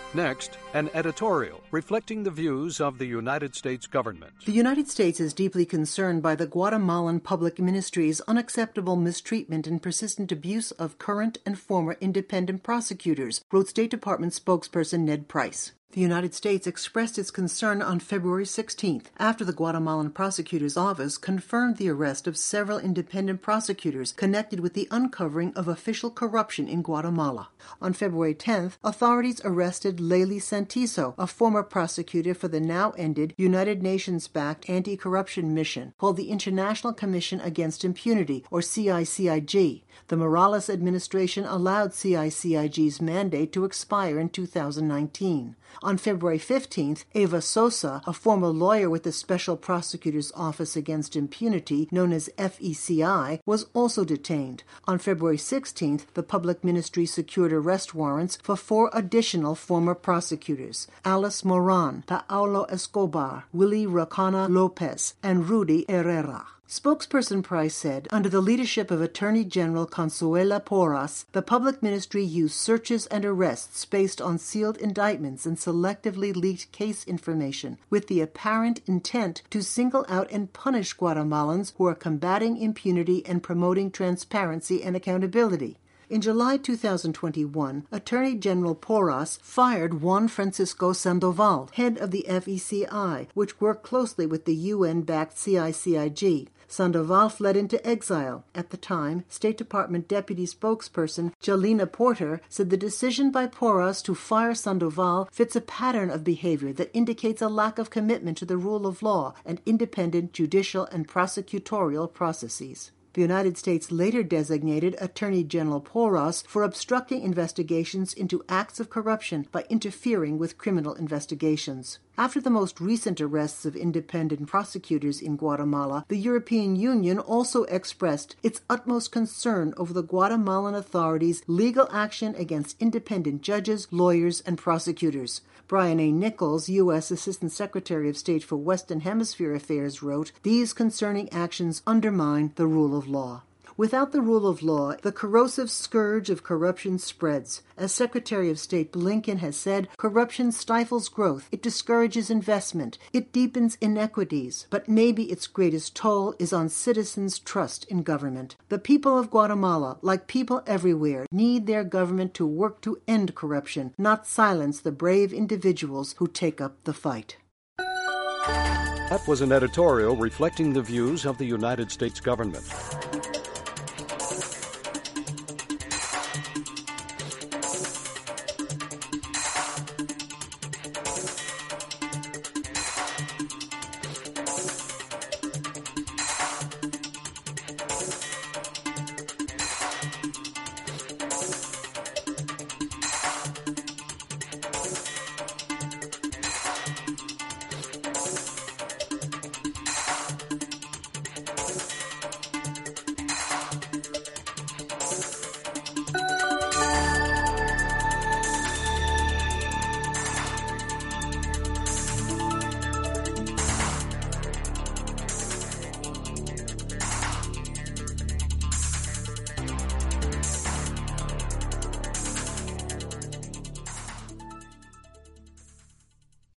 Next, an editorial reflecting the views of the United States government. The United States is deeply concerned by the Guatemalan public ministry's unacceptable mistreatment and persistent abuse of current and former independent prosecutors, wrote State Department spokesperson Ned Price. The United States expressed its concern on February 16th after the Guatemalan prosecutor's office confirmed the arrest of several independent prosecutors connected with the uncovering of official corruption in Guatemala. On February 10th, authorities arrested Lely Santiso, a former prosecutor for the now-ended United Nations-backed anti-corruption mission called the International Commission Against Impunity, or CICIG. The Morales administration allowed CICIG's mandate to expire in 2019. On February 15th, Eva Sosa, a former lawyer with the Special Prosecutor's Office Against Impunity, known as FECI, was also detained. On February 16th, the public ministry secured arrest warrants for 4 additional former prosecutors: Alice Moran, Paulo Escobar, Willie Racana Lopez, and Rudy Herrera. Spokesperson Price said, under the leadership of Attorney General Consuela Porras, the public ministry used searches and arrests based on sealed indictments and selectively leaked case information, with the apparent intent to single out and punish Guatemalans who are combating impunity and promoting transparency and accountability. In July 2021, Attorney General Porras fired Juan Francisco Sandoval, head of the FECI, which worked closely with the UN-backed CICIG. Sandoval fled into exile. At the time, State Department Deputy Spokesperson Jelena Porter said the decision by Porras to fire Sandoval fits a pattern of behavior that indicates a lack of commitment to the rule of law and independent judicial and prosecutorial processes. The United States later designated Attorney General Porras for obstructing investigations into acts of corruption by interfering with criminal investigations. After the most recent arrests of independent prosecutors in Guatemala, the European Union also expressed its utmost concern over the Guatemalan authorities' legal action against independent judges, lawyers, and prosecutors. Brian A. Nichols, U.S. Assistant Secretary of State for Western Hemisphere Affairs, wrote, "These concerning actions undermine the rule of law." Without the rule of law, the corrosive scourge of corruption spreads. As Secretary of State Blinken has said, corruption stifles growth, it discourages investment, it deepens inequities, but maybe its greatest toll is on citizens' trust in government. The people of Guatemala, like people everywhere, need their government to work to end corruption, not silence the brave individuals who take up the fight. That was an editorial reflecting the views of the United States government.